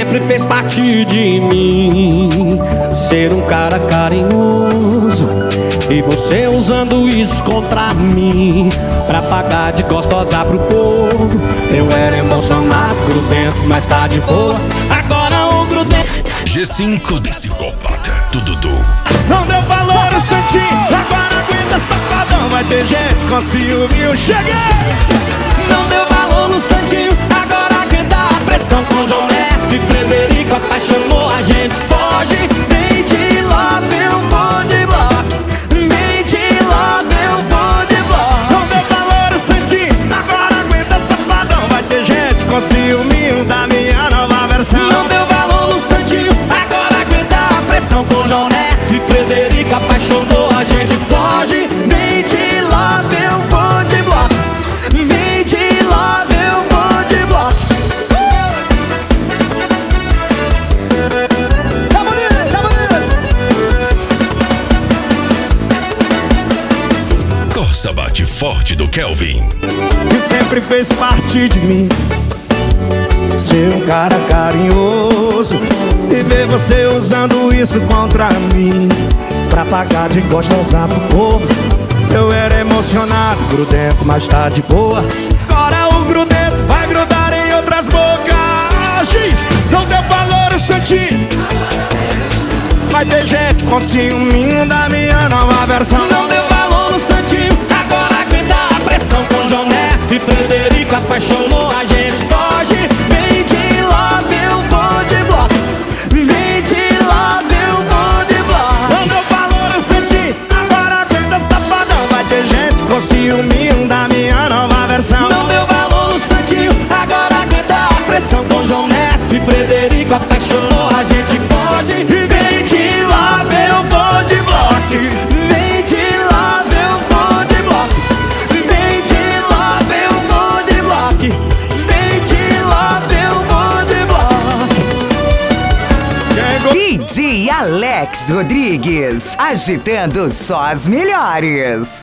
sempre fez parte de mim. Ser um cara carinhoso e você usando isso contra mim, pra pagar de gostosa pro povo. Eu era emocionado, grudento, mas tá de boa. Agora o grudento G5 Psicopata, tudo do. não deu valor, eu senti. Agora aguenta, safadão. Vai ter gente com ciúme, eu cheguei. Não deu valor no santinho, agora aguenta a pressão. Com João Neto e Frederico apaixonou a gente. Foge, vem de lá, eu vou de bloco. Vem de lá, eu vou de bloco. Não deu valor, eu senti. Agora aguenta, safadão. Vai ter gente com ciúminho da minha nova versão. Não deu valor no santinho, agora aguenta a pressão. Com João Neto e Frederico apaixonou a gente. Foge, vem de lá, eu vou de bloco. Vem de lá, eu vou de bloco. Tá bonito, tá bonito. Corsa bate forte do Kelvin. Que sempre fez parte de mim. Ser um cara carinhoso e ver você usando isso contra mim, pra pagar de gostosa pro povo. Eu era emocionado, grudento, mas tá de boa. Agora o grudento vai grudar em outras bocas. X, não deu valor, eu senti. Vai ter gente com ciúminho da minha nova versão. Não deu valor no santinho, agora aguenta a pressão. Com João Neto e Frederico apaixonou a gente. Foge, vem de lá, eu vou de bloco. Vem de lá, eu vou de bloco. Não deu valor, eu senti. Agora aguenta, safadão. Vai ter gente com ciúminho da minha nova versão. Não deu valor no santinho, agora aguenta a pressão. Com João Neto e Frederico apaixonou a gente. Foge, vem de lá, eu vou de bloco. Vem de lá, eu vou de bloco. Vem de lá, eu vou de bloco. Vem de lá, eu vou de bloco. DJ Alex Rodrigues, agitando só as melhores.